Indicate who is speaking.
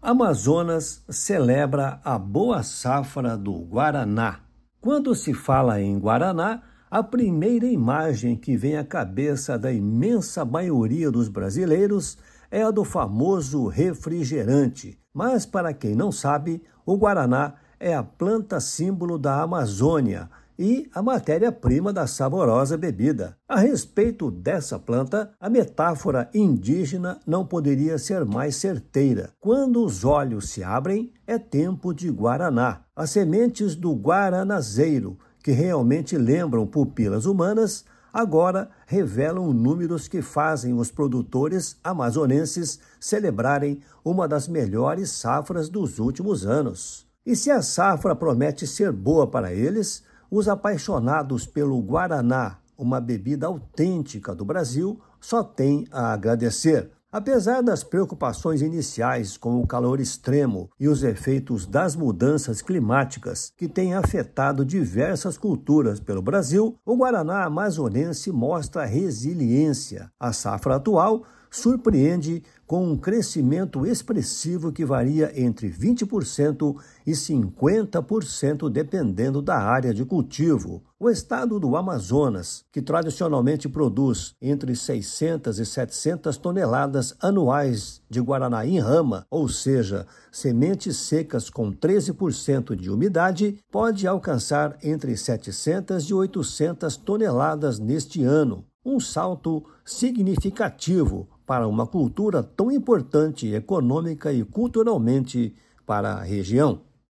Speaker 1: Amazonas celebra a boa safra do Guaraná. Quando se fala em Guaraná, a primeira imagem que vem à cabeça da imensa maioria dos brasileiros é a do famoso refrigerante. Mas, para quem não sabe, o Guaraná é a planta símbolo da Amazônia e a matéria-prima da saborosa bebida. A respeito dessa planta, a metáfora indígena não poderia ser mais certeira. Quando os olhos se abrem, é tempo de Guaraná. As sementes do guaranazeiro, que realmente lembram pupilas humanas, agora revelam números que fazem os produtores amazonenses celebrarem uma das melhores safras dos últimos anos. E se a safra promete ser boa para eles, os apaixonados pelo Guaraná, uma bebida autêntica do Brasil, só têm a agradecer. Apesar das preocupações iniciais com o calor extremo e os efeitos das mudanças climáticas que têm afetado diversas culturas pelo Brasil, o Guaraná amazonense mostra resiliência. A safra atual surpreende com um crescimento expressivo que varia entre 20% e 50% dependendo da área de cultivo. O estado do Amazonas, que tradicionalmente produz entre 600 e 700 toneladas anuais de guaraná em rama, ou seja, sementes secas com 13% de umidade, pode alcançar entre 700 e 800 toneladas neste ano. Um salto significativo para uma cultura tão importante econômica e culturalmente para a região.